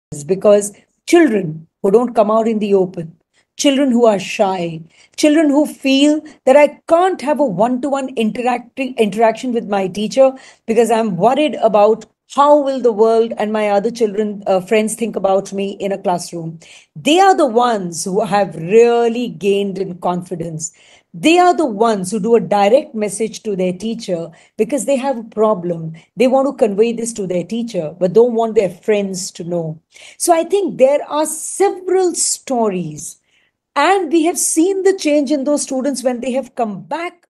because children who don't come out in the open, children who are shy, children who feel that I can't have a one-to-one interaction with my teacher because I'm worried about how will the world and my other children friends think about me in a classroom. They are the ones who have really gained in confidence. They are the ones who do a direct message to their teacher because they have a problem. They want to convey this to their teacher, but don't want their friends to know. So I think there are several stories, and we have seen the change in those students when they have come back.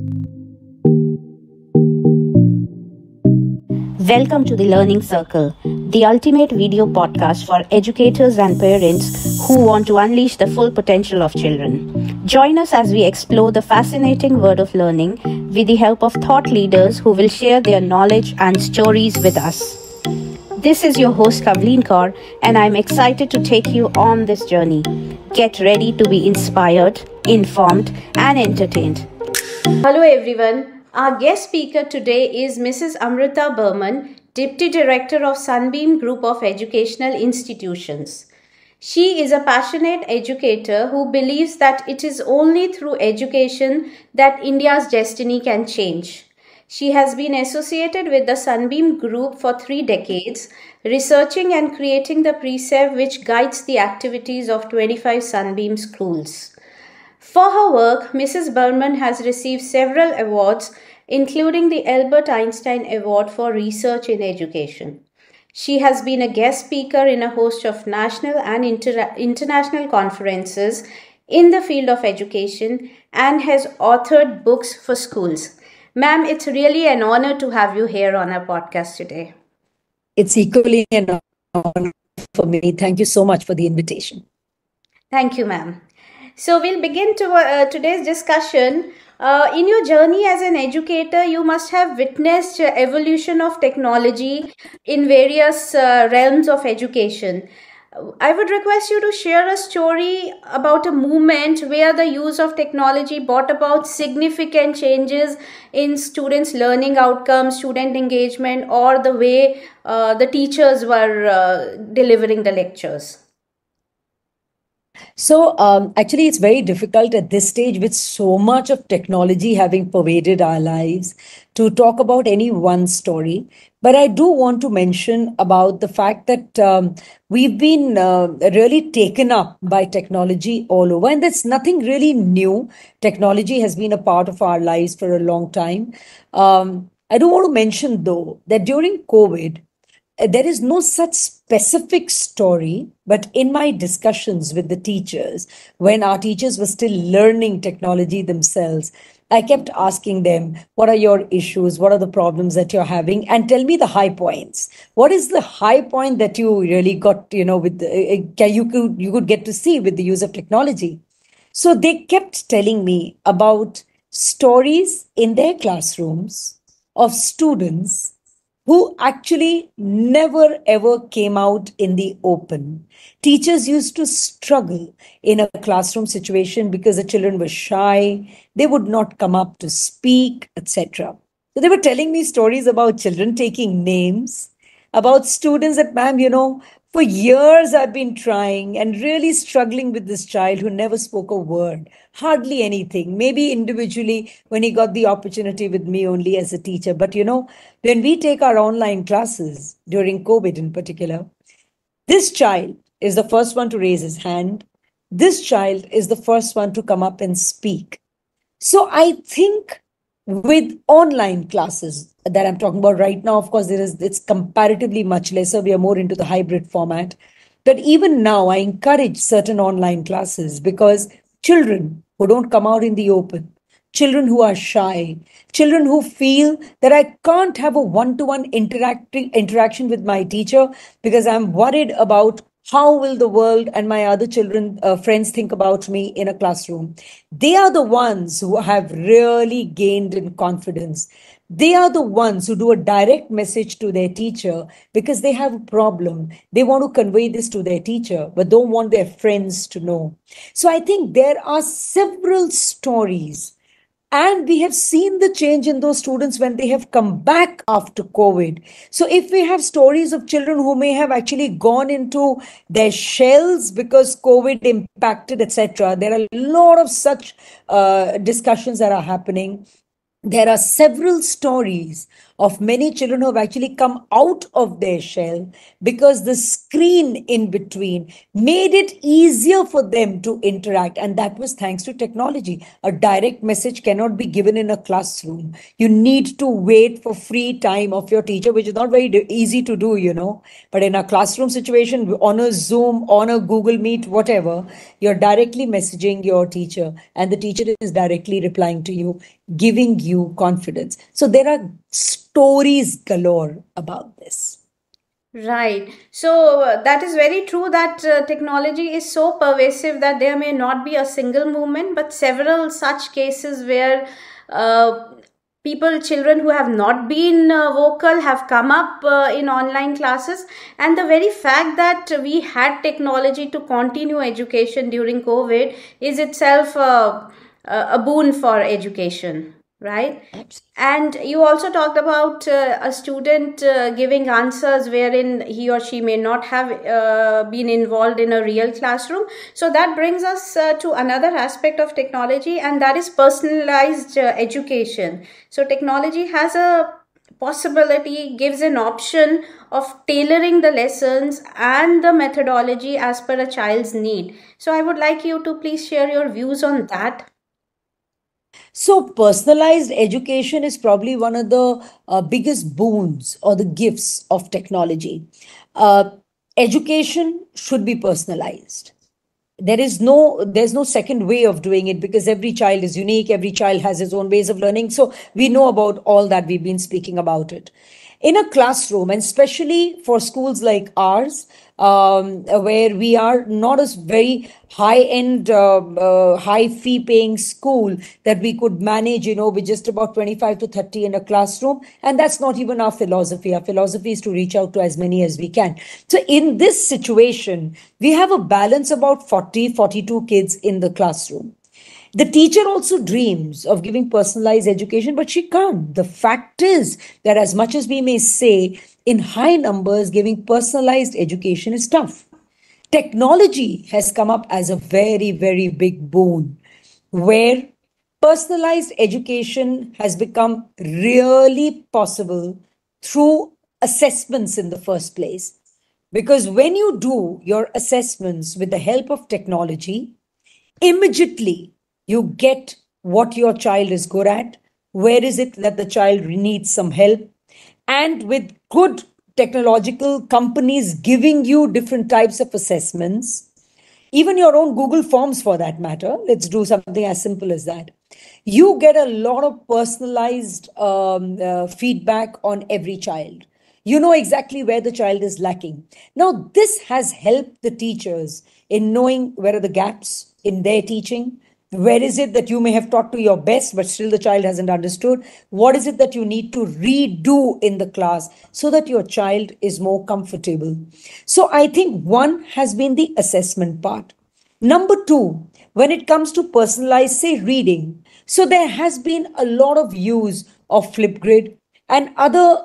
Welcome to the Learning Circle, the ultimate video podcast for educators and parents who want to unleash the full potential of children. Join us as we explore the fascinating world of learning with the help of thought leaders who will share their knowledge and stories with us. This is your host Kavleen Kaur, and I'm excited to take you on this journey. Get ready to be inspired, informed, and entertained. Hello everyone. Our guest speaker today is Mrs. Amrita Burman, Deputy Director of Sunbeam Group of Educational Institutions. She is a passionate educator who believes that it is only through education that India's destiny can change. She has been associated with the Sunbeam Group for 3 decades, researching and creating the precept which guides the activities of 25 Sunbeam schools. For her work, Mrs. Burman has received several awards, including the Albert Einstein Award for Research in Education. She has been a guest speaker in a host of national and international conferences in the field of education and has authored books for schools. Ma'am, it's really an honor to have you here on our podcast today. It's equally an honor for me. Thank you so much for the invitation. Thank you, ma'am. So we'll begin today's discussion. In your journey as an educator, you must have witnessed evolution of technology in various realms of education. I would request you to share a story about a moment where the use of technology brought about significant changes in students' learning outcomes, student engagement, or the way the teachers were delivering the lectures. So, actually, it's very difficult at this stage with so much of technology having pervaded our lives to talk about any one story. But I do want to mention about the fact that we've been really taken up by technology all over, and that's nothing really new. Technology has been a part of our lives for a long time. I do want to mention, though, that during COVID, there is no such specific story, but in my discussions with the teachers, when our teachers were still learning technology themselves, I kept asking them, what are your issues? What are the problems that you're having? And tell me the high points. What is the high point that you really got, with you could get to see with the use of technology? So they kept telling me about stories in their classrooms of students who actually never ever came out in the open. Teachers used to struggle in a classroom situation because the children were shy, they would not come up to speak, etc. So they were telling me stories about children taking names, about students that, ma'am, for years I've been trying and really struggling with this child who never spoke a word, hardly anything, maybe individually when he got the opportunity with me only as a teacher. But when we take our online classes during COVID in particular, this child is the first one to raise his hand. This child is the first one to come up and speak. So I think with online classes that I'm talking about right now, of course, it's comparatively much lesser. We are more into the hybrid format. But even now, I encourage certain online classes because children who don't come out in the open, children who are shy, children who feel that I can't have a one-to-one interaction with my teacher because I'm worried about how will the world and my other children friends think about me in a classroom. They are the ones who have really gained in confidence. They are the ones who do a direct message to their teacher because they have a problem. They want to convey this to their teacher, but don't want their friends to know. So I think there are several stories, And we have seen the change in those students when they have come back after COVID. So, if we have stories of children who may have actually gone into their shells because COVID impacted, etc., there are a lot of such discussions that are happening. There are several stories of many children who have actually come out of their shell because the screen in between made it easier for them to interact. And that was thanks to technology. A direct message cannot be given in a classroom. You need to wait for free time of your teacher, which is not very easy to do, But in a classroom situation, on a Zoom, on a Google Meet, whatever, you're directly messaging your teacher, and the teacher is directly replying to you, giving you confidence. So there are stories galore about this. Right. So that is very true that technology is so pervasive that there may not be a single movement, but several such cases where uh, children who have not been vocal have come up in online classes. And the very fact that we had technology to continue education during COVID is itself a boon for education. Right. And you also talked about a student giving answers wherein he or she may not have been involved in a real classroom. So that brings us to another aspect of technology, and that is personalized education. So technology has a possibility, gives an option of tailoring the lessons and the methodology as per a child's need. So I would like you to please share your views on that. So, personalized education is probably one of the biggest boons or the gifts of technology. Uh, Education should be personalized. There's no second way of doing it because every child is unique. Every child has his own ways of learning. So, we know about all that. We've been speaking about it in a classroom, and especially for schools like ours, where we are not a very high end, high fee paying school that we could manage, with just about 25 to 30 in a classroom. And that's not even our philosophy. Our philosophy is to reach out to as many as we can. So in this situation, we have a balance about 40, 42 kids in the classroom. The teacher also dreams of giving personalized education, but she can't. The fact is that, as much as we may say, in high numbers, giving personalized education is tough. Technology has come up as a very, very big boon where personalized education has become really possible through assessments in the first place. Because when you do your assessments with the help of technology, immediately you get what your child is good at, where is it that the child needs some help, and with good technological companies giving you different types of assessments, even your own Google Forms for that matter, let's do something as simple as that. You get a lot of personalized feedback on every child. You know exactly where the child is lacking. Now, this has helped the teachers in knowing where are the gaps in their teaching. Where is it that you may have taught to your best, but still the child hasn't understood? What is it that you need to redo in the class so that your child is more comfortable? So I think one has been the assessment part. Number two, when it comes to personalized, say, reading, so there has been a lot of use of Flipgrid and other,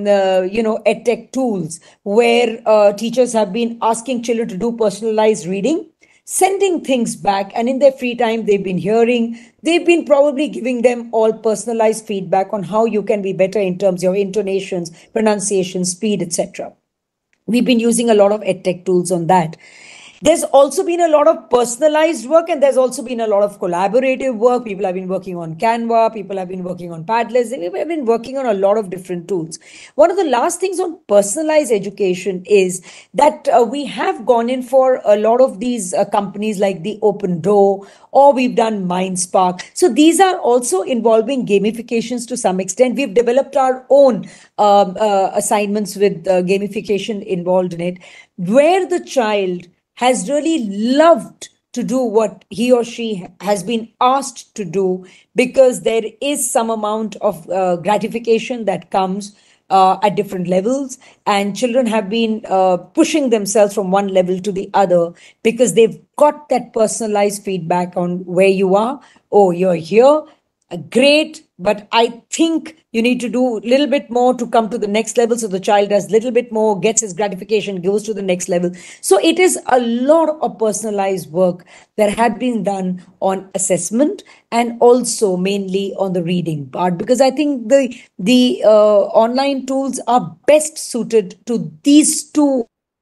edtech tools where teachers have been asking children to do personalized reading, sending things back, and in their free time they've been probably giving them all personalized feedback on how you can be better in terms of your intonations, pronunciation, speed, etc. We've been using a lot of edtech tools on that. There's also been a lot of personalized work, and there's also been a lot of collaborative work. People have been working on Canva, people have been working on Padlet, we've been working on a lot of different tools. One of the last things on personalized education is that we have gone in for a lot of these companies like the Open Door, or we've done MindSpark. So these are also involving gamifications to some extent. We've developed our own assignments with gamification involved in it, where the child has really loved to do what he or she has been asked to do, because there is some amount of gratification that comes at different levels, and children have been pushing themselves from one level to the other because they've got that personalized feedback on where you are. Oh, you're here. great, but I think you need to do a little bit more to come to the next level. So the child does a little bit more, gets his gratification, goes to the next level. So it is a lot of personalized work that had been done on assessment and also mainly on the reading part, because I think the online tools are best suited to these two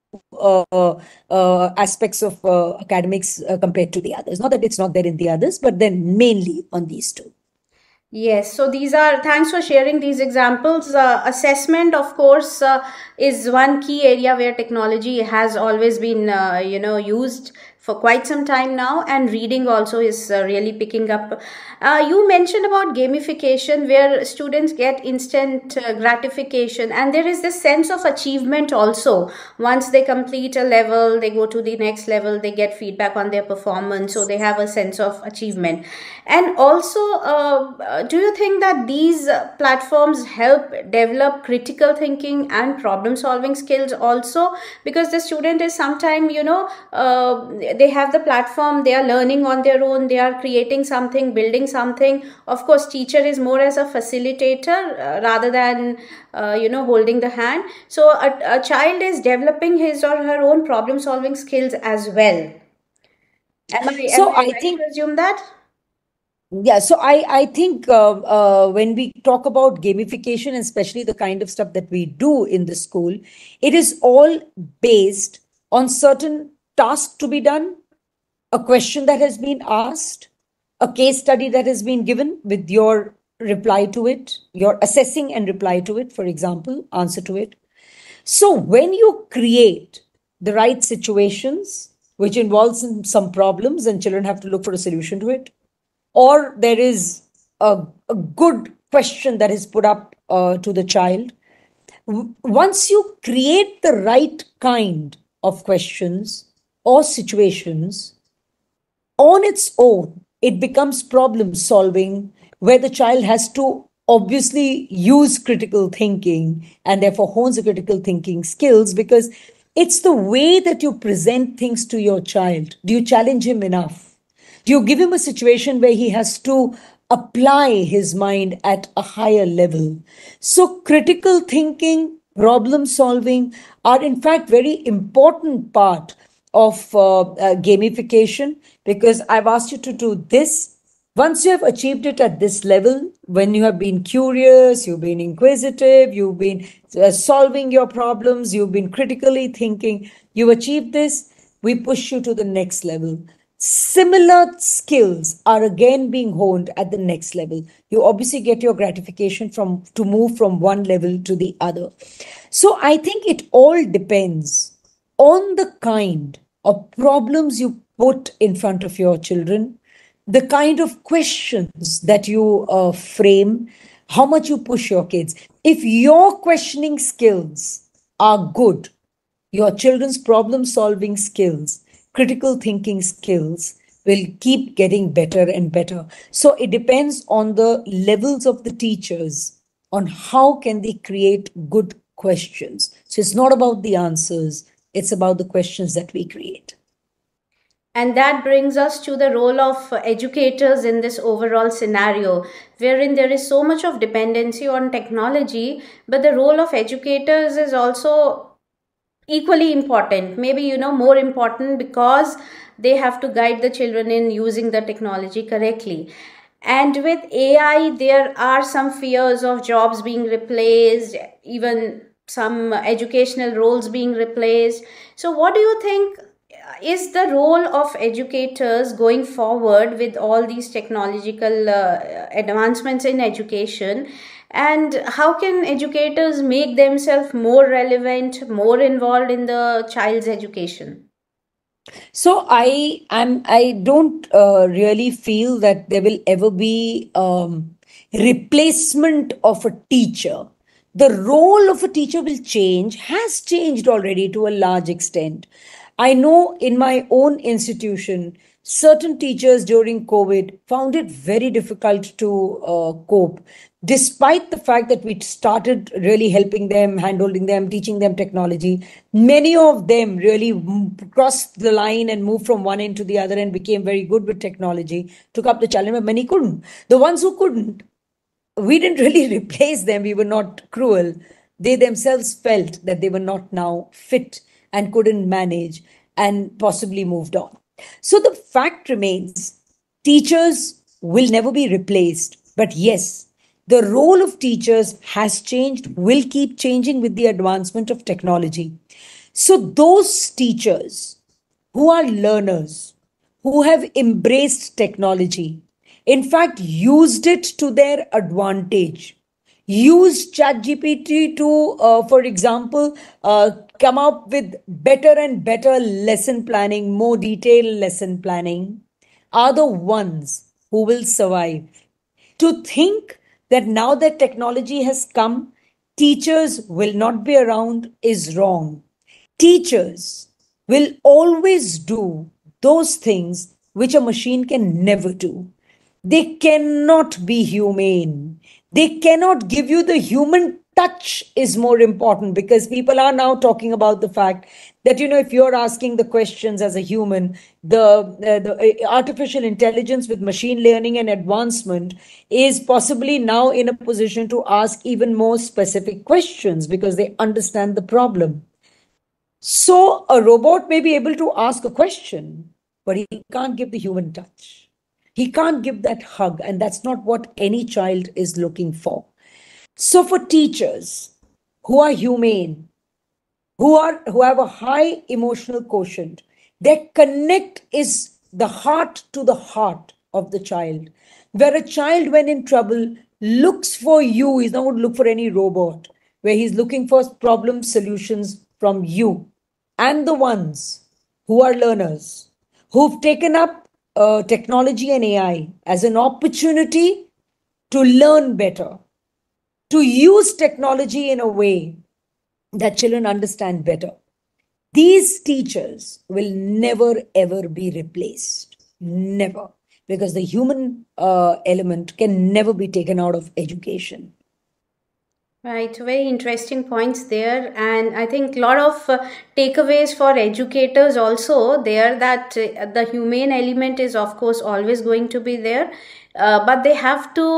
aspects of academics compared to the others. Not that it's not there in the others, but then mainly on these two. Yes, so these are, thanks for sharing these examples. Assessment, of course, is one key area where technology has always been, used for quite some time now, and reading also is really picking up. You mentioned about gamification, where students get instant gratification, and there is this sense of achievement also. Once they complete a level, they go to the next level, they get feedback on their performance, so they have a sense of achievement. And also, do you think that these platforms help develop critical thinking and problem solving skills also? Because the student is sometime, they have the platform, they are learning on their own, they are creating something, building something. Of course, teacher is more as a facilitator rather than holding the hand. So a child is developing his or her own problem solving skills as well. Am So I I right think, to assume that? yeah, so I think when we talk about gamification, and especially the kind of stuff that we do in the school, it is all based on certain tasks to be done, a question that has been asked, a case study that has been given with your reply to it, your assessing and reply to it, for example, answer to it. So when you create the right situations, which involves some problems and children have to look for a solution to it, or there is a good question that is put up to the child, once you create the right kind of questions or situations, on its own, it becomes problem solving where the child has to obviously use critical thinking and therefore hones the critical thinking skills, because it's the way that you present things to your child. Do you challenge him enough? Do you give him a situation where he has to apply his mind at a higher level? So, critical thinking, problem solving are in fact very important part of gamification, because I've asked you to do this. Once you have achieved it at this level, when you have been curious, you've been inquisitive, you've been solving your problems, you've been critically thinking, you achieve this, we push you to the next level. Similar skills are again being honed at the next level. You obviously get your gratification from to move from one level to the other. So I think it all depends on the kind of problems you put in front of your children, the kind of questions that you frame, how much you push your kids. If your questioning skills are good, your children's problem solving skills, critical thinking skills will keep getting better and better. So it depends on the levels of the teachers on how can they create good questions. So it's not about the answers, it's about the questions that we create. And that brings us to the role of educators in this overall scenario, wherein there is so much of dependency on technology, but the role of educators is also equally important, maybe more important, because they have to guide the children in using the technology correctly. And with AI, there are some fears of jobs being replaced, even some educational roles being replaced. So what do you think is the role of educators going forward with all these technological advancements in education? And how can educators make themselves more relevant, more involved in the child's education? So I don't really feel that there will ever be replacement of a teacher. The role of a teacher will change, has changed already to a large extent. I know in my own institution, certain teachers during COVID found it very difficult to cope. despite the fact that we started really helping them, handholding them, teaching them technology, many of them really crossed the line and moved from one end to the other and became very good with technology, took up the challenge, but many couldn't. The ones who couldn't, we didn't really replace them. We were not cruel. They themselves felt that they were not now fit and couldn't manage and possibly moved on. So the fact remains, teachers will never be replaced. But yes, the role of teachers has changed, will keep changing with the advancement of technology. So those teachers who are learners, who have embraced technology, in fact, used it to their advantage, used ChatGPT to, for example, come up with better and better lesson planning, more detailed lesson planning, are the ones who will survive. To think that now that technology has come, teachers will not be around is wrong. Teachers will always do those things which a machine can never do. They cannot be humane. They cannot give you the human touch is more important, because people are now talking about the fact that, if you're asking the questions as a human, the artificial intelligence with machine learning and advancement is possibly now in a position to ask even more specific questions because they understand the problem. So a robot may be able to ask a question, but he can't give the human touch. He can't give that hug, and that's not what any child is looking for. So for teachers who are humane, who have a high emotional quotient, their connect is the heart to the heart of the child. Where a child, when in trouble, looks for you, he's not going to look for any robot, where he's looking for problem solutions from you. And the ones who are learners, who've taken up technology and AI as an opportunity to learn better, to use technology in a way that children understand better. These teachers will never ever be replaced. Never. Because the human element can never be taken out of education. Right, very interesting points there, and I think a lot of takeaways for educators also there, that the humane element is of course always going to be there, but they have to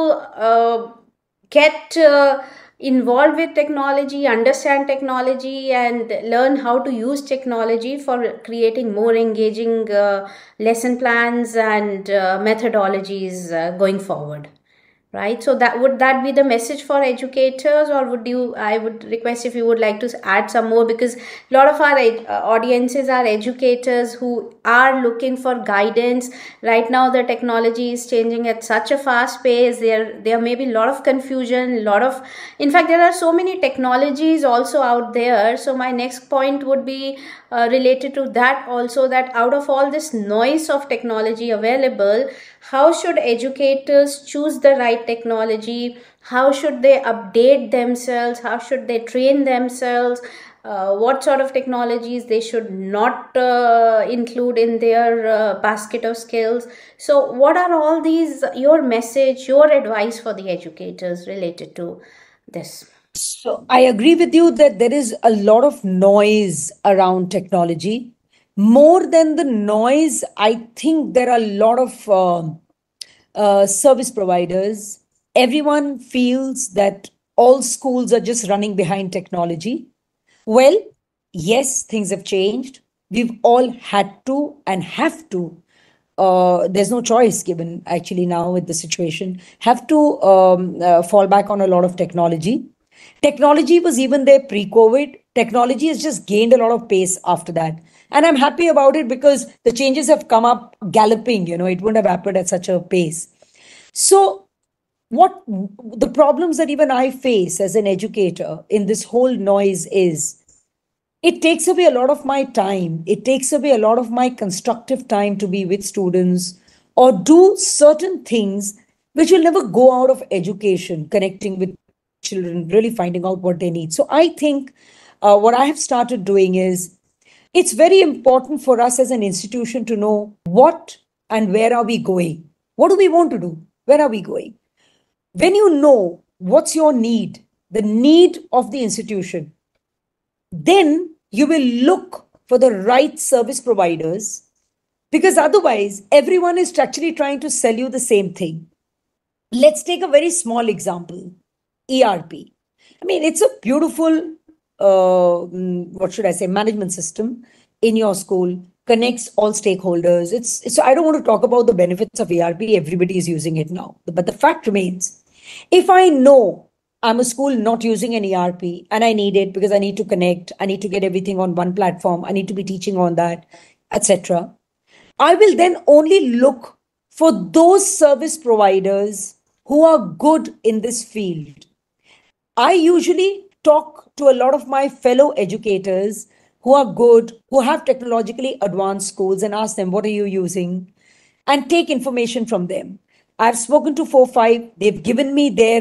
get involved with technology, understand technology, and learn how to use technology for creating more engaging lesson plans and methodologies going forward. Right, so that be the message for educators, or I would request if you would like to add some more, because a lot of our audiences are educators who are looking for guidance. Right now the technology is changing at such a fast pace. There may be a lot of confusion, in fact there are so many technologies also out there. So my next point would be related to that also, that out of all this noise of technology available, how should educators choose the right technology? How should they update themselves? How should they train themselves? What sort of technologies they should not include in their basket of skills? So what are all these, your message, your advice for the educators related to this? So I agree with you that there is a lot of noise around technology. More than the noise, I think there are a lot of service providers. Everyone feels that all schools are just running behind technology. Well, yes, things have changed. We've all had to and have to. There's no choice given actually now with the situation. Have to fall back on a lot of technology. Technology was even there pre-COVID. Technology has just gained a lot of pace after that. And I'm happy about it because the changes have come up galloping. It wouldn't have happened at such a pace. So what the problems that even I face as an educator in this whole noise is, it takes away a lot of my time. It takes away a lot of my constructive time to be with students or do certain things which will never go out of education, connecting with children, really finding out what they need. So I think what I have started doing is, it's very important for us as an institution to know what and where are we going. What do we want to do? Where are we going? When you know what's your need, the need of the institution. Then you will look for the right service providers, because otherwise everyone is actually trying to sell you the same thing. Let's take a very small example. ERP. I mean, it's a beautiful, what should I say, management system in your school, connects all stakeholders. So I don't want to talk about the benefits of ERP. Everybody is using it now. But the fact remains, if I know I'm a school not using an ERP and I need it because I need to connect, I need to get everything on one platform, I need to be teaching on that, etc., I will then only look for those service providers who are good in this field. I usually talk to a lot of my fellow educators who are good, who have technologically advanced schools, and ask them, what are you using? And take information from them. I've spoken to 4, 5. They've given me their,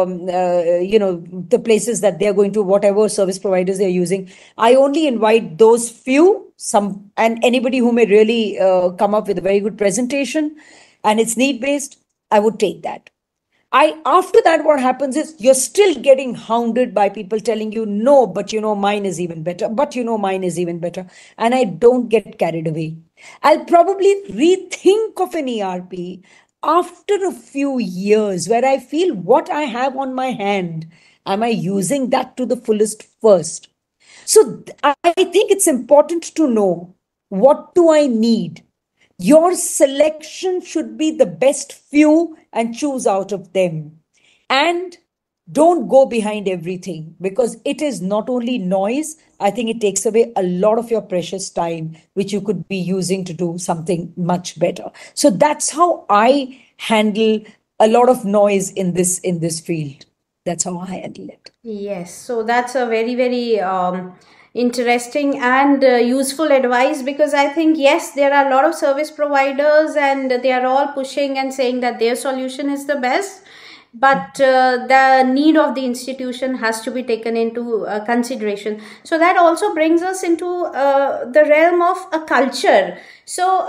the places that they're going to, whatever service providers they're using. I only invite those few, and anybody who may really come up with a very good presentation, and it's need based, I would take that. After that, what happens is you're still getting hounded by people telling you, no, but mine is even better, but mine is even better. And I don't get carried away. I'll probably rethink of an ERP after a few years where I feel what I have on my hand, am I using that to the fullest first? So I think it's important to know, what do I need? Your selection should be the best few and choose out of them. And don't go behind everything, because it is not only noise, I think it takes away a lot of your precious time, which you could be using to do something much better. So that's how I handle a lot of noise in this field. That's how I handle it. Yes, so that's a very, very interesting and useful advice, because I think, yes, there are a lot of service providers and they are all pushing and saying that their solution is the best, but the need of the institution has to be taken into consideration. So that also brings us into the realm of a culture. So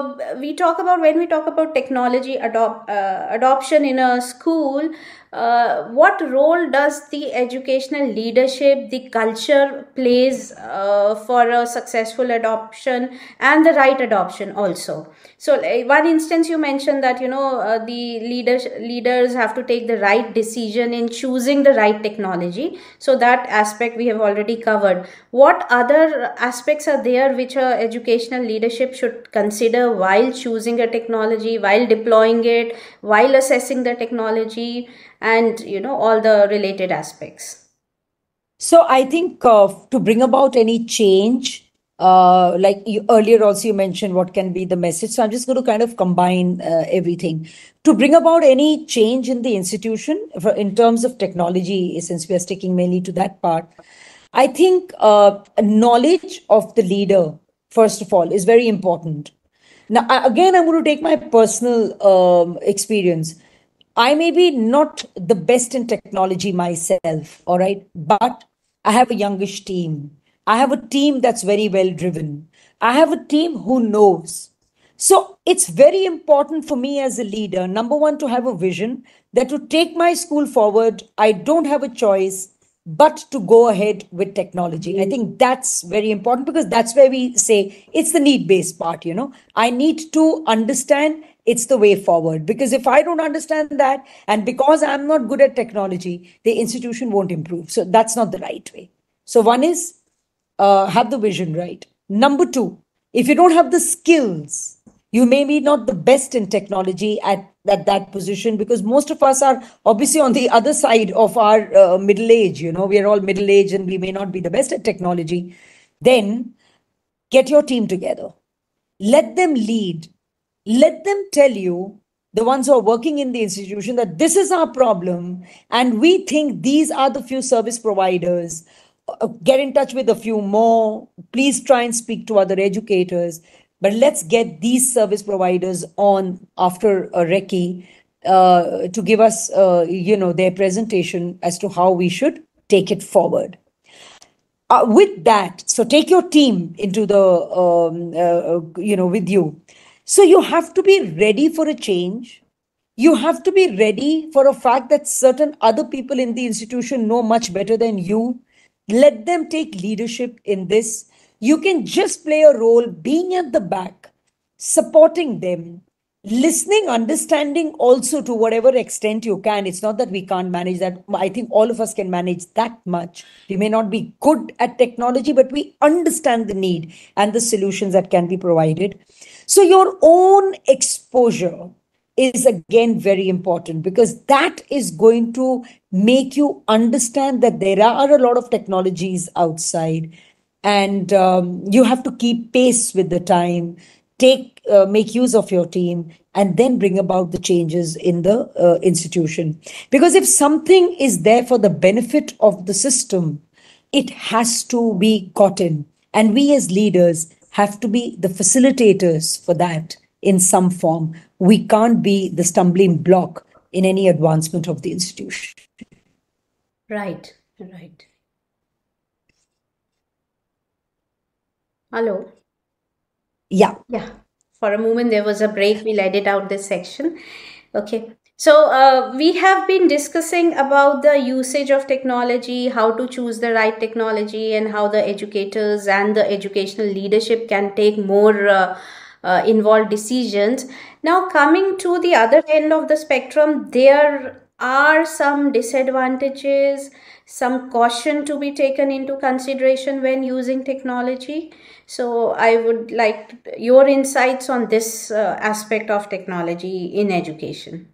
when we talk about technology adoption in a school, what role does the educational leadership, the culture plays for a successful adoption and the right adoption also? So one instance you mentioned that the leaders have to take the right decision in choosing the right technology. So that aspect we have already covered. What other aspects are there which educational leadership should consider while choosing a technology, while deploying it, while assessing the technology, and all the related aspects? So I think to bring about any change, like earlier also you mentioned what can be the message. So I'm just going to kind of combine everything. To bring about any change in the institution in terms of technology, since we are sticking mainly to that part, I think knowledge of the leader, first of all, is very important. Now, again, I'm going to take my personal experience. I may be not the best in technology myself, all right, but I have a youngish team. I have a team that's very well driven. I have a team who knows. So it's very important for me as a leader, number one, to have a vision that to take my school forward, I don't have a choice but to go ahead with technology. I think that's very important, because that's where we say it's the need based part. I need to understand it's the way forward, because if I don't understand that, and because I'm not good at technology, the institution won't improve. So that's not the right way. So one is have the vision right. Number two, if you don't have the skills, you may be not the best in technology at that position, because most of us are obviously on the other side of our middle age. We are all middle age and we may not be the best at technology. Then get your team together. Let them lead. Let them tell you, the ones who are working in the institution, that this is our problem and we think these are the few service providers. Get in touch with a few more. Please try and speak to other educators. But let's get these service providers on after a recce to give us, their presentation as to how we should take it forward. With that, so take your team into with you. So you have to be ready for a change. You have to be ready for a fact that certain other people in the institution know much better than you. Let them take leadership in this. You can just play a role being at the back, supporting them, listening, understanding also to whatever extent you can. It's not that we can't manage that. I think all of us can manage that much. We may not be good at technology, but we understand the need and the solutions that can be provided. So, your own exposure is again very important, because that is going to make you understand that there are a lot of technologies outside, and you have to keep pace with the time, make use of your team, and then bring about the changes in the institution. Because if something is there for the benefit of the system, it has to be gotten, and we as leaders have to be the facilitators for that in some form. We can't be the stumbling block in any advancement of the institution. Right, right. Hello. Yeah. Yeah. For a moment, there was a break. We'll edit out this section. Okay. So, we have been discussing about the usage of technology, how to choose the right technology, and how the educators and the educational leadership can take more involved decisions. Now, coming to the other end of the spectrum, there are some disadvantages, some caution to be taken into consideration when using technology. So, I would like your insights on this aspect of technology in education.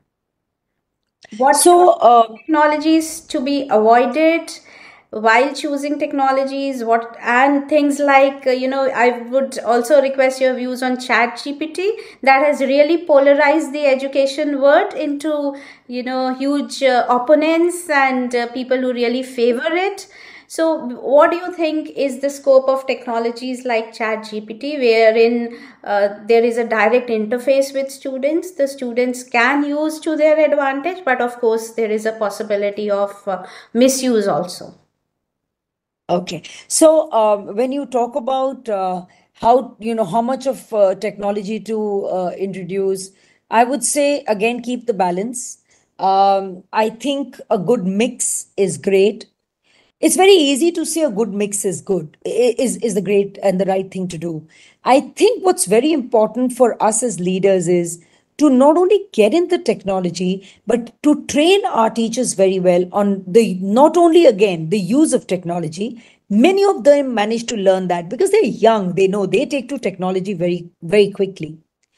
What So, technologies to be avoided while choosing technologies? What and things like I would also request your views on Chat GPT that has really polarized the education world into huge opponents and people who really favor it. So, what do you think is the scope of technologies like ChatGPT, wherein there is a direct interface with students? The students can use to their advantage, but of course, there is a possibility of misuse also. okay. So, when you talk about how much of technology to introduce, I would say again, keep the balance. I think a good mix is great. It's very easy to say a good mix is good, is the great and the right thing to do. I think what's very important for us as leaders is to not only get in the technology, but to train our teachers very well on the not only again the use of technology. Many of them manage to learn that because they're young, they know they take to technology very, very quickly.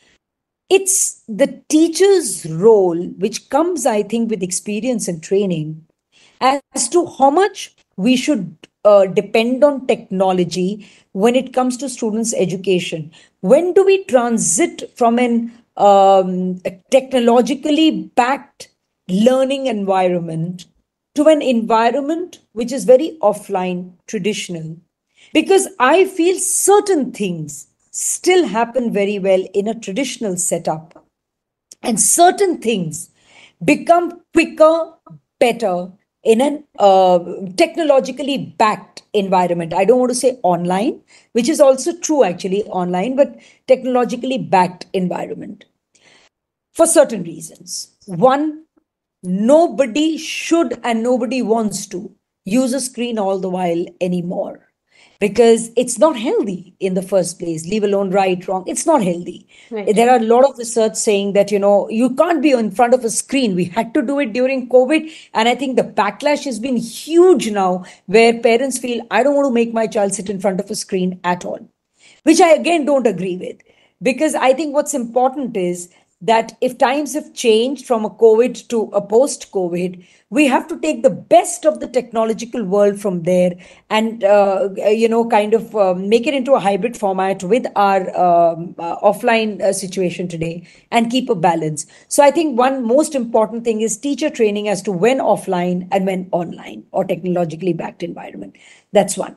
It's the teacher's role, which comes, I think, with experience and training, as to how much we should depend on technology when it comes to students' education. When do we transit from an a technologically backed learning environment to an environment which is very offline, traditional? Because I feel certain things still happen very well in a traditional setup, and certain things become quicker, better in an technologically backed environment. I don't want to say online, which is also true actually online, but technologically backed environment for certain reasons. One, nobody should and nobody wants to use a screen all the while anymore, because it's not healthy in the first place, leave alone right, wrong. It's not healthy. Right. There are a lot of research saying that, you can't be in front of a screen. We had to do it during COVID. And I think the backlash has been huge now, where parents feel, I don't want to make my child sit in front of a screen at all, which I again don't agree with. Because I think what's important is that if times have changed from a COVID to a post COVID, we have to take the best of the technological world from there and, kind of make it into a hybrid format with our offline situation today and keep a balance. So I think one most important thing is teacher training as to when offline and when online or technologically backed environment. That's one.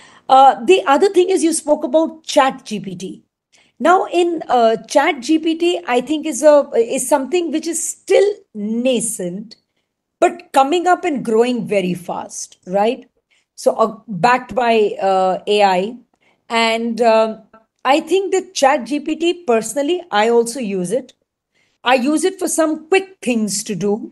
The other thing is you spoke about Chat GPT. Now, in Chat GPT, I think is something which is still nascent, but coming up and growing very fast, right? So, backed by AI, and I think that Chat GPT personally, I also use it. I use it for some quick things to do,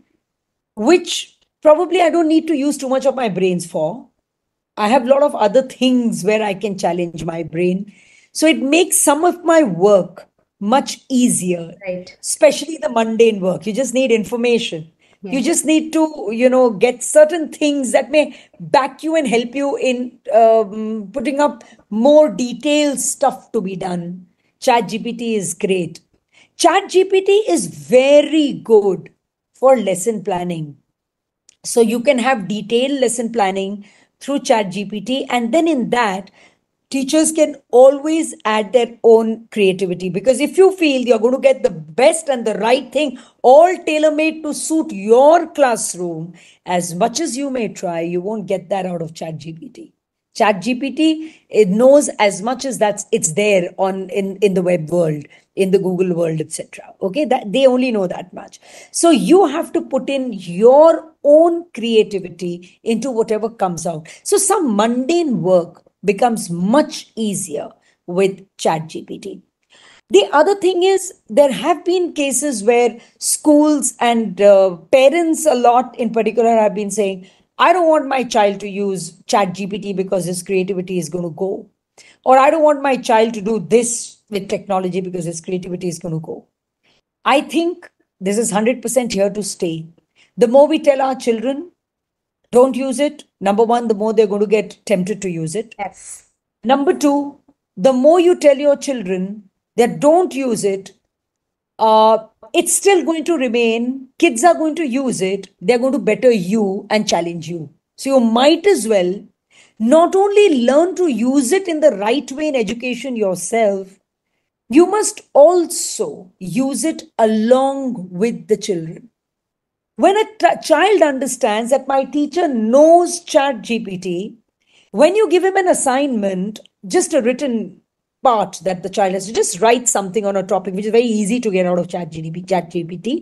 which probably I don't need to use too much of my brains for. I have a lot of other things where I can challenge my brain. So it makes some of my work much easier, Right. especially the mundane work. You just need information. You Yes. just need to, get certain things that may back you and help you in putting up more detailed stuff to be done. ChatGPT is great. ChatGPT is very good for lesson planning. So you can have detailed lesson planning through ChatGPT, and then in that, teachers can always add their own creativity, because if you feel you're going to get the best and the right thing, all tailor made to suit your classroom, as much as you may try, you won't get that out of ChatGPT. ChatGPT, it knows as much as that's it's there on in the web world, in the Google world, etc. Okay, that they only know that much. So you have to put in your own creativity into whatever comes out. So some mundane work becomes much easier with ChatGPT. The other thing is, there have been cases where schools and parents, a lot in particular, have been saying, I don't want my child to use ChatGPT because his creativity is going to go. Or I don't want my child to do this with technology because his creativity is going to go. I think this is 100% here to stay. The more we tell our children, don't use it, number one, the more they're going to get tempted to use it. Yes. Number two, the more you tell your children that don't use it, uh, it's still going to remain. Kids are going to use it. They're going to better you and challenge you. So you might as well not only learn to use it in the right way in education yourself, you must also use it along with the children. When a child understands that my teacher knows Chat GPT, when you give him an assignment, just a written part that the child has to just write something on a topic, which is very easy to get out of Chat GPT,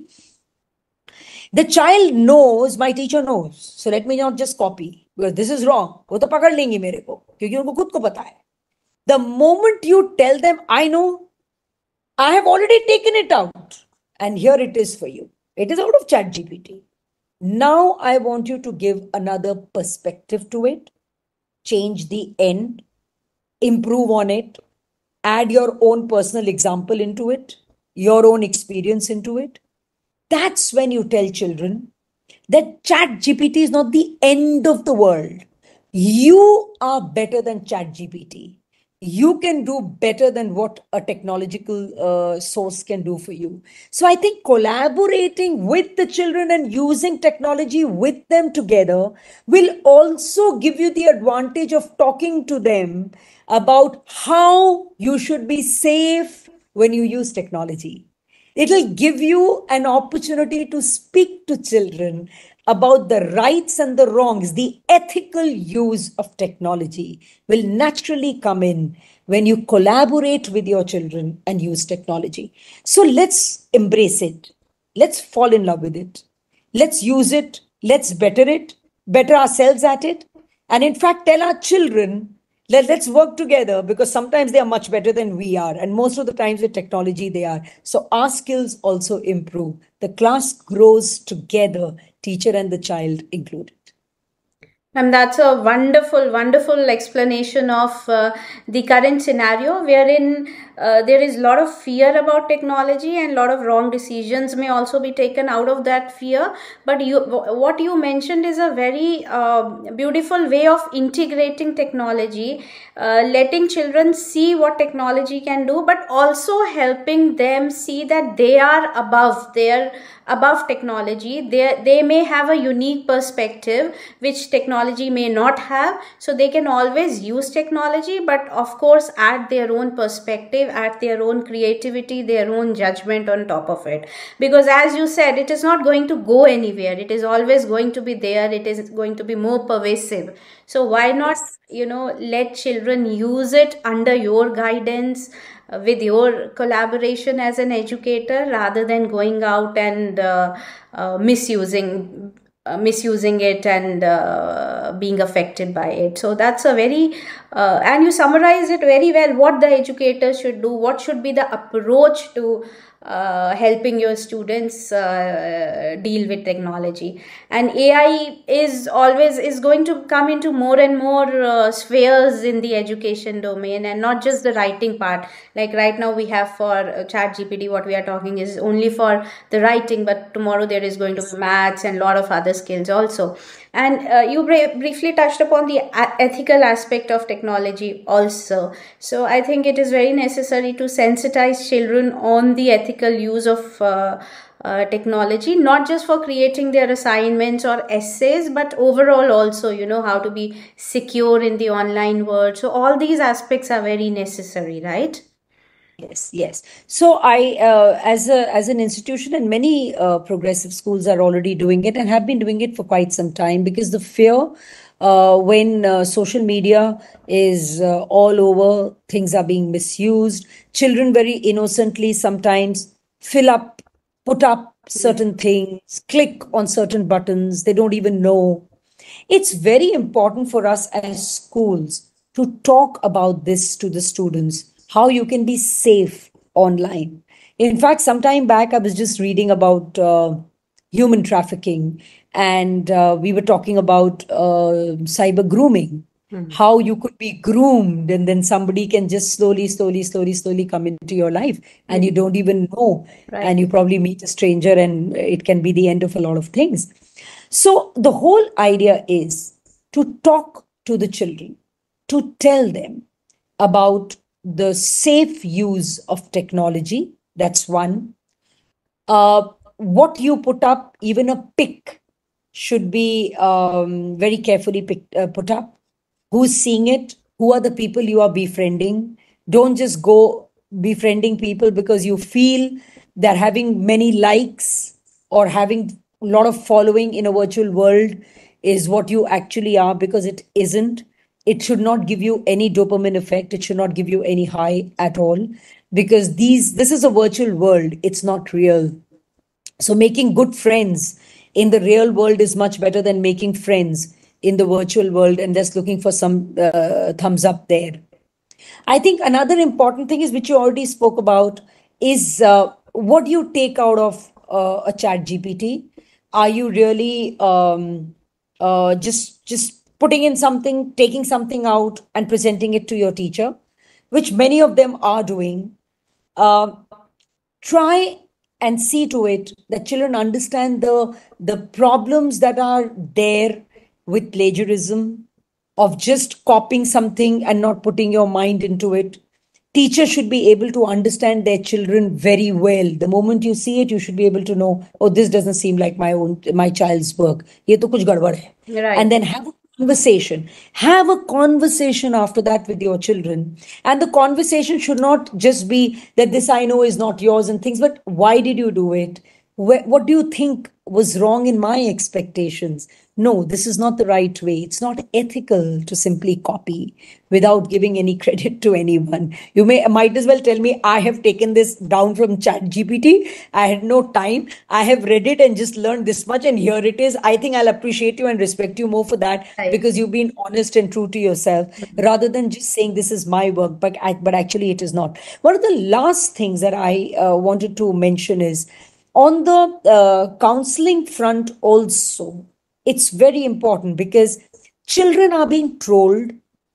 the child knows my teacher knows. So let me not just copy, because this is wrong. वो तो पकड़ लेंगी मेरे को, क्योंकि उनको खुद को पता है. The moment you tell them, I know, I have already taken it out, and here it is for you. It is out of Chat GPT. Now I want you to give another perspective to it, change the end, improve on it, add your own personal example into it, your own experience into it. That's when you tell children that Chat GPT is not the end of the world. You are better than Chat GPT. You can do better than what a technological source can do for you. So I think collaborating with the children and using technology with them together will also give you the advantage of talking to them about how you should be safe when you use technology. It'll give you an opportunity to speak to children about the rights and the wrongs. The ethical use of technology will naturally come in when you collaborate with your children and use technology. So let's embrace it. Let's fall in love with it. Let's use it. Let's better ourselves at it. And in fact, tell our children, let's work together, because sometimes they are much better than we are. And most of the times with technology, they are. So our skills also improve. The class grows together, teacher and the child included. And that's a wonderful, wonderful explanation of the current scenario, wherein there is a lot of fear about technology and a lot of wrong decisions may also be taken out of that fear. But what you mentioned is a very beautiful way of integrating technology, letting children see what technology can do, but also helping them see that they are above technology. They may have a unique perspective which technology may not have, so they can always use technology, but of course add their own perspective, add their own creativity, their own judgment on top of it, because as you said, it is not going to go anywhere. It is always going to be there. It is going to be more pervasive. So why not, let children use it under your guidance, with your collaboration as an educator, rather than going out and misusing it and being affected by it. So that's a very and you summarized it very well, what the educators should do, what should be the approach to helping your students deal with technology. And AI is going to come into more and more spheres in the education domain, and not just the writing part. Like right now we have for chat gpt, what we are talking is only for the writing, but tomorrow there is going to be maths and a lot of other skills also. And you briefly touched upon the ethical aspect of technology also. So I think it is very necessary to sensitize children on the ethical use of technology, not just for creating their assignments or essays, but overall also, how to be secure in the online world. So all these aspects are very necessary, right? Yes, yes. So as an institution, and many progressive schools are already doing it and have been doing it for quite some time, because the fear when social media is all over, things are being misused. Children very innocently sometimes put up certain things, click on certain buttons. They don't even know. It's very important for us as schools to talk about this to the students, how you can be safe online. In fact, some time back, I was just reading about human trafficking, and we were talking about cyber grooming. How you could be groomed, and then somebody can just slowly come into your life, and you don't even know. Right. And you probably meet a stranger, and it can be the end of a lot of things. So the whole idea is to talk to the children, to tell them about the safe use of technology. That's one. What you put up, even a pic, should be very carefully put up. Who's seeing it? Who are the people you are befriending? Don't just go befriending people because you feel that having many likes or having a lot of following in a virtual world is what you actually are, because it isn't. It should not give you any dopamine effect. It should not give you any high at all, because this is a virtual world. It's not real. So making good friends in the real world is much better than making friends in the virtual world and just looking for some thumbs up there. I think another important thing is, which you already spoke about, is what do you take out of a chat GPT? Are you really just putting in something, taking something out and presenting it to your teacher, which many of them are doing? Try and see to it that children understand the problems that are there with plagiarism, of just copying something and not putting your mind into it. Teachers should be able to understand their children very well. The moment you see it, you should be able to know, oh, this doesn't seem like my child's work. Ye to kuch gadbad hai. Right. And then have a conversation. Have a conversation after that with your children. And the conversation should not just be that this I know is not yours and things, but why did you do it? What do you think was wrong in my expectations? No, this is not the right way. It's not ethical to simply copy without giving any credit to anyone. You might as well tell me, I have taken this down from Chat GPT. I had no time. I have read it and just learned this much, and here it is. I think I'll appreciate you and respect you more for that, Right. because you've been honest and true to yourself, rather than just saying this is my work, but actually it is not. One of the last things that I wanted to mention is, on the counseling front also, it's very important, because children are being trolled.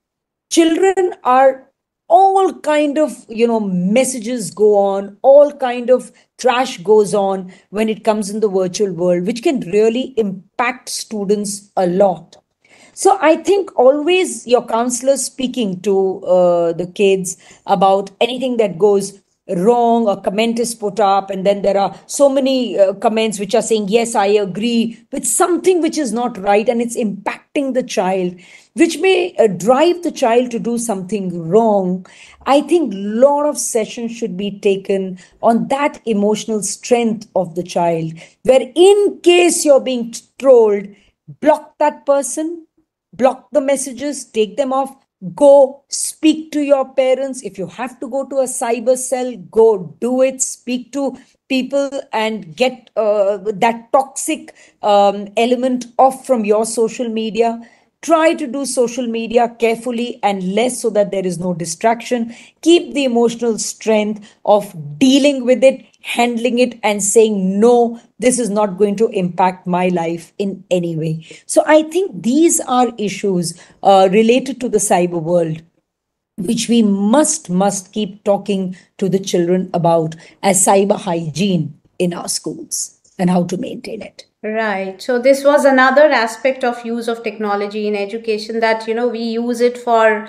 Children are, all kind of messages go on, all kind of trash goes on when it comes in the virtual world, which can really impact students a lot. So I think always your counselor speaking to the kids about anything that goes wrong. A comment is put up, and then there are so many comments which are saying, yes, I agree with something which is not right, and it's impacting the child, which may drive the child to do something wrong. I think a lot of sessions should be taken on that emotional strength of the child, where in case you're being trolled, block that person, block the messages, take them off, go speak to your parents. If you have to go to a cyber cell, go do it, speak to people and get that toxic element off from your social media. Try to do social media carefully and less so that there is no distraction. Keep the emotional strength of dealing with it, handling it, and saying, no, this is not going to impact my life in any way. So I think these are issues related to the cyber world which we must keep talking to the children about as cyber hygiene in our schools and how to maintain it. Right. So this was another aspect of use of technology in education, that we use it for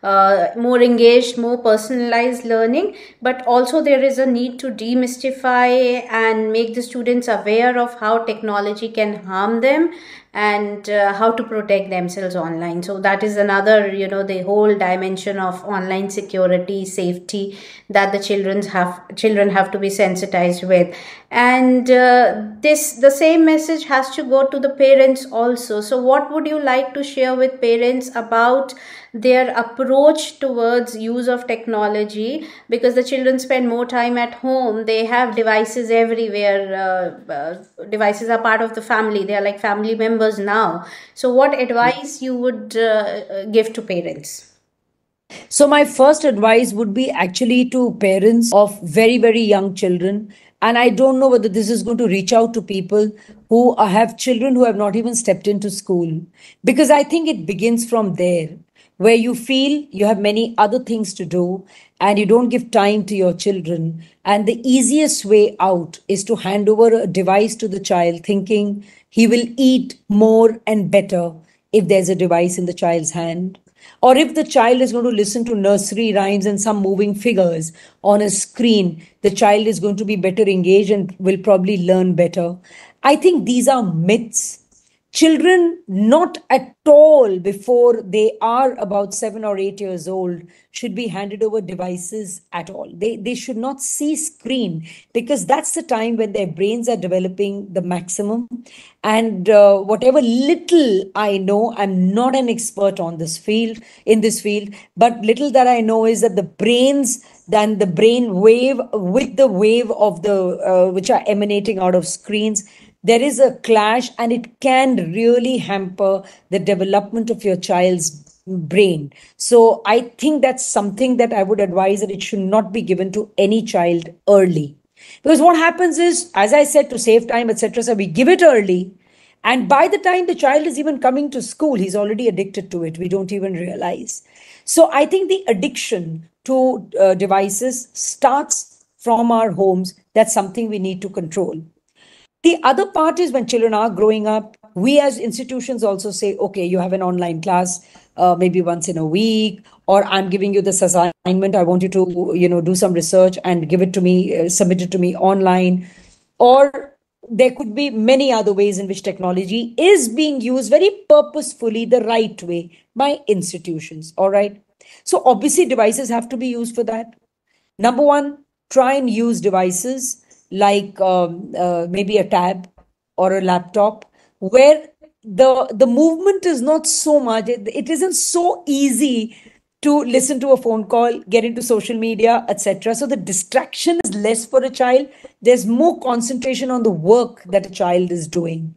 more engaged, more personalized learning, but also there is a need to demystify and make the students aware of how technology can harm them, and how to protect themselves online. So that is another, the whole dimension of online security, safety, that the children have to be sensitized with. And the same message has to go to the parents also. So what would you like to share with parents about their approach towards use of technology? Because the children spend more time at home, they have devices everywhere. Devices are part of the family, they are like family members now. So what advice you would give to parents? So, my first advice would be actually to parents of very, very young children. And I don't know whether this is going to reach out to people who have children who have not even stepped into school, because I think it begins from there, where you feel you have many other things to do and you don't give time to your children. And the easiest way out is to hand over a device to the child, thinking he will eat more and better if there's a device in the child's hand. Or if the child is going to listen to nursery rhymes and some moving figures on a screen, the child is going to be better engaged and will probably learn better. I think these are myths. Children, not at all before they are about 7 or 8 years old, should be handed over devices at all. They should not see screen, because that's the time when their brains are developing the maximum. And whatever little I know, I'm not an expert on this field, in this field, but little that I know is that the brains, then the brain wave with the wave of the which are emanating out of screens, there is a clash, and it can really hamper the development of your child's brain. So I think that's something that I would advise, that it should not be given to any child early. Because what happens is, as I said, to save time, etc., so we give it early. And by the time the child is even coming to school, he's already addicted to it. We don't even realize. So I think the addiction to devices starts from our homes. That's something we need to control. The other part is when children are growing up, we as institutions also say, okay, you have an online class, maybe once in a week, or I'm giving you this assignment. I want you to, do some research and give it to me, submit it to me online. Or there could be many other ways in which technology is being used very purposefully, the right way by institutions. All right. So obviously devices have to be used for that. Number one, try and use devices like maybe a tab or a laptop, where the movement is not so much. It isn't so easy to listen to a phone call, get into social media, etc. So the distraction is less for a child. There's more concentration on the work that a child is doing.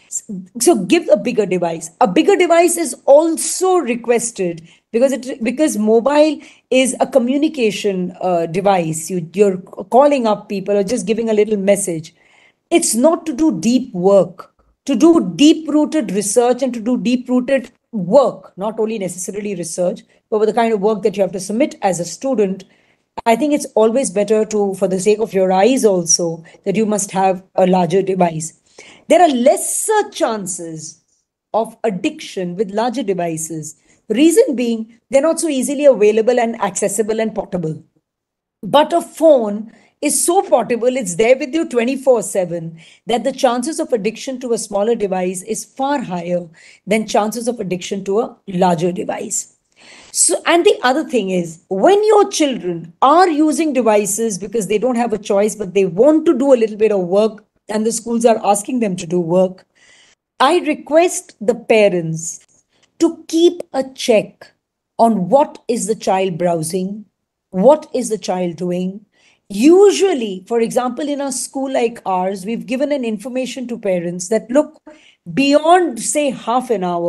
So give a bigger device. A bigger device is also requested, because mobile is a communication device. You're calling up people or just giving a little message. It's not to do deep work, to do deep rooted research and to do deep rooted work, not only necessarily research, but with the kind of work that you have to submit as a student. I think it's always better to, for the sake of your eyes also, that you must have a larger device. There are lesser chances of addiction with larger devices. Reason being, they're not so easily available and accessible and portable. But a phone is so portable, it's there with you 24/7, that the chances of addiction to a smaller device is far higher than chances of addiction to a larger device. So, and the other thing is, when your children are using devices because they don't have a choice, but they want to do a little bit of work and the schools are asking them to do work, I request the parents to keep a check on what is the child browsing, what is the child doing. Usually, for example, in a school like ours, we've given an information to parents that, look, beyond say half an hour,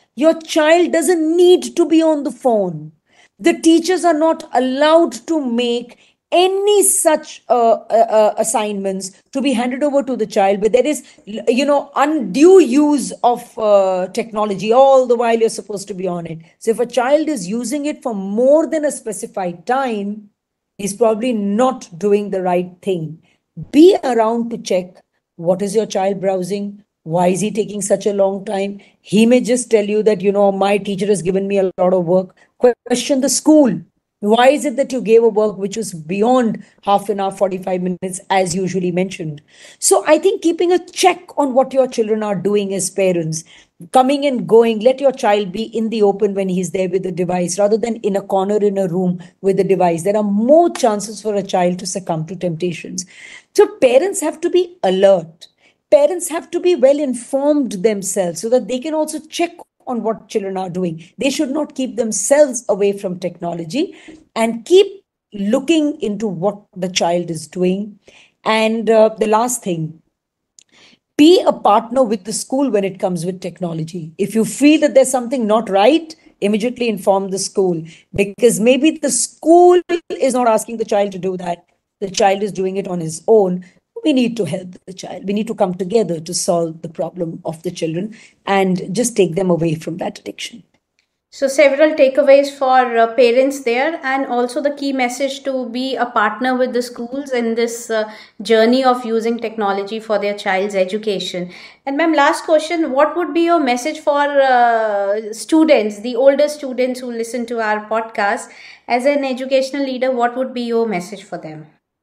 Your child doesn't need to be on the phone. The teachers are not allowed to make any such assignments to be handed over to the child, but there is, undue use of technology all the while you're supposed to be on it. So if a child is using it for more than a specified time, he's probably not doing the right thing. Be around to check what is your child browsing, why is he taking such a long time. He may just tell you that, my teacher has given me a lot of work. Question the school. Why is it that you gave a work which was beyond half an hour, 45 minutes, as usually mentioned? So I think keeping a check on what your children are doing as parents, coming and going, let your child be in the open when he's there with the device rather than in a corner in a room with the device. There are more chances for a child to succumb to temptations. So parents have to be alert. Parents have to be well informed themselves so that they can also check on what children are doing. They should not keep themselves away from technology and keep looking into what the child is doing. And the last thing, be a partner with the school when it comes with technology. If you feel that there's something not right, immediately inform the school, because maybe the school is not asking the child to do that. The child is doing it on his own. We need to help the child. We need to come together to solve the problem of the children and just take them away from that addiction. So, several takeaways for parents there, and also the key message to be a partner with the schools in this journey of using technology for their child's education. And, ma'am, last question, what would be your message for students, the older students who listen to our podcast? As an educational leader, what would be your message for them?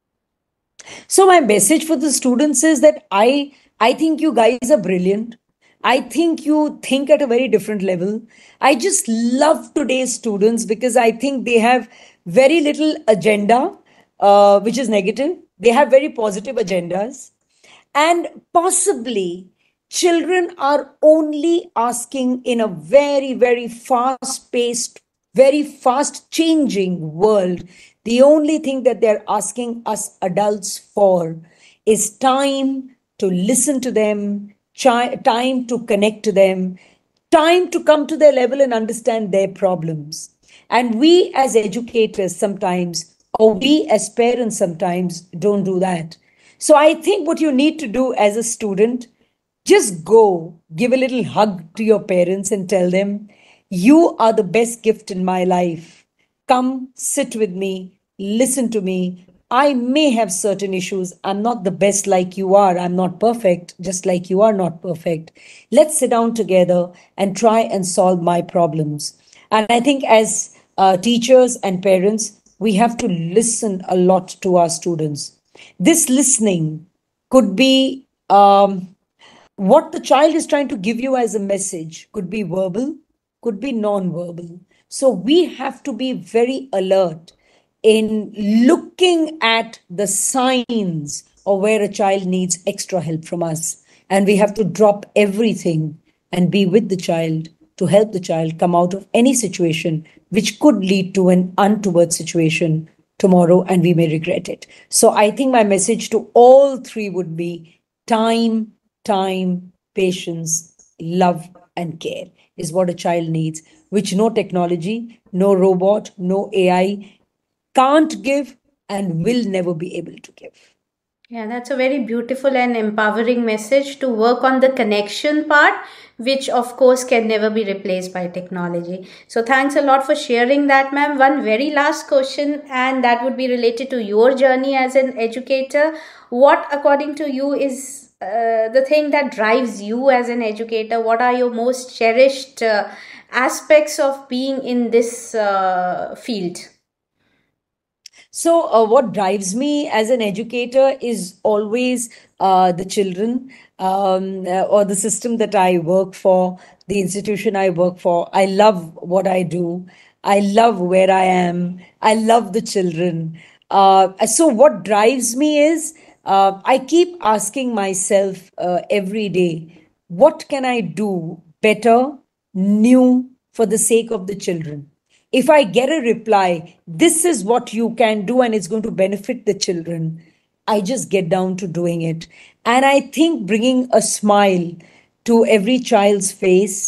So my message for the students is that I think you guys are brilliant. I think you think at a very different level. I just love today's students because I think they have very little agenda, which is negative. They have very positive agendas. And possibly children are only asking in a very, very fast paced, very fast changing world. The only thing that they're asking us adults for is time to listen to them, time to connect to them, time to come to their level and understand their problems. And we as educators sometimes, or we as parents sometimes, don't do that. So I think what you need to do as a student, just go give a little hug to your parents and tell them, you are the best gift in my life. Come sit with me, listen to me. I may have certain issues. I'm not the best like you are. I'm not perfect, just like you are not perfect. Let's sit down together and try and solve my problems. And I think as teachers and parents, we have to listen a lot to our students. This listening could be what the child is trying to give you as a message, could be verbal, could be non-verbal. So we have to be very alert in looking at the signs or where a child needs extra help from us. And we have to drop everything and be with the child to help the child come out of any situation which could lead to an untoward situation tomorrow and we may regret it. So I think my message to all three would be time, patience, love, and care is what a child needs, which no technology, no robot, no AI can't give and will never be able to give. Yeah, that's a very beautiful and empowering message to work on the connection part, which of course can never be replaced by technology. So, thanks a lot for sharing that, ma'am. One very last question, and that would be related to your journey as an educator. What, according to you, is the thing that drives you as an educator? What are your most cherished aspects of being in this field? So, what drives me as an educator is always the children or the system that I work for, the institution I work for. I love what I do. I love where I am. I love the children. So, what drives me is I keep asking myself every day, what can I do better, new, for the sake of the children? If I get a reply, this is what you can do and it's going to benefit the children, I just get down to doing it. And I think bringing a smile to every child's face,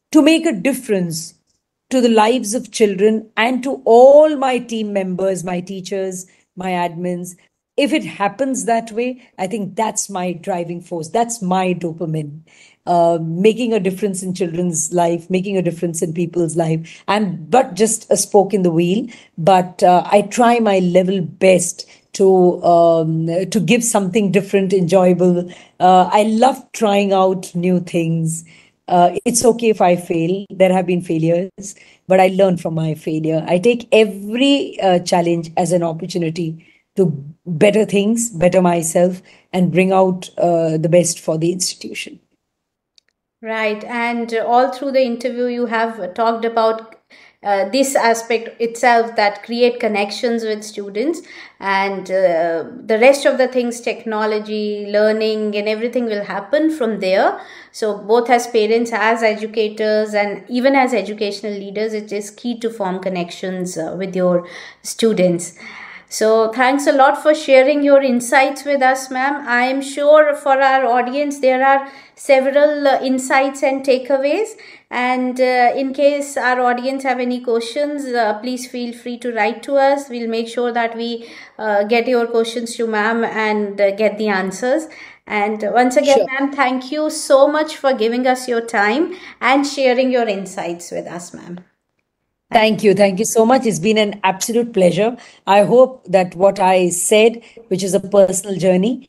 to make a difference to the lives of children and to all my team members, my teachers, my admins. If it happens that way, I think that's my driving force. That's my dopamine. Making a difference in children's life, making a difference in people's life. I'm but just a spoke in the wheel, but I try my level best to give something different, enjoyable. I love trying out new things. It's okay if I fail. There have been failures, but I learn from my failure. I take every challenge as an opportunity to better things, better myself, and bring out the best for the institution. Right. And all through the interview, you have talked about this aspect itself, that create connections with students, and the rest of the things, technology, learning, and everything will happen from there. So both as parents, as educators, and even as educational leaders, it is key to form connections with your students. So thanks a lot for sharing your insights with us, ma'am. I am sure for our audience there are several insights and takeaways. And in case our audience have any questions, please feel free to write to us. We'll make sure that we get your questions to ma'am and get the answers. And once again, Sure. ma'am, thank you so much for giving us your time and sharing your insights with us, ma'am. Thank you. Thank you so much. It's been an absolute pleasure. I hope that what I said, which is a personal journey,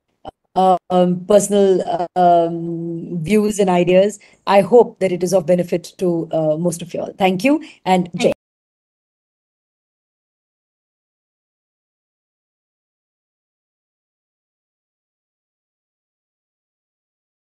personal views and ideas, I hope that it is of benefit to most of you all. Thank you and Jai.